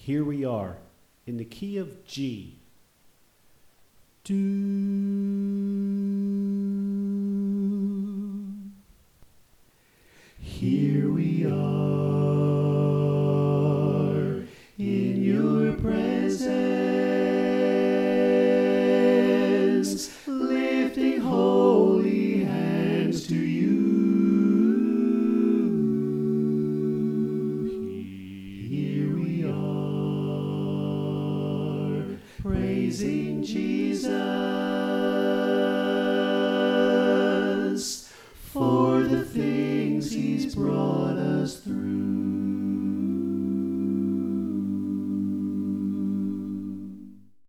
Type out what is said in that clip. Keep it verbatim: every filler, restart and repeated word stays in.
Here we are in the key of G. Do. Here we are